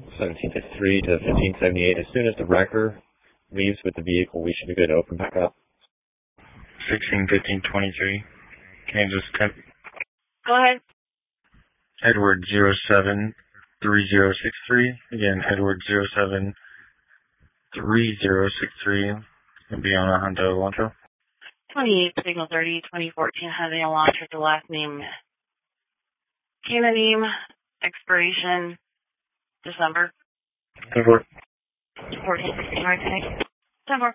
1753 to 1578. As soon as the wrecker leaves with the vehicle, we should be good to open back up. 16-15-23, Kansas 10. Go ahead. Edward 073063. Again, Edward 073063. It'll be on a Honda Elantra. 28 Signal 30, 2014 Honda Elantra. The last name, Canada name, expiration, December. 10-4. 14, 10-4.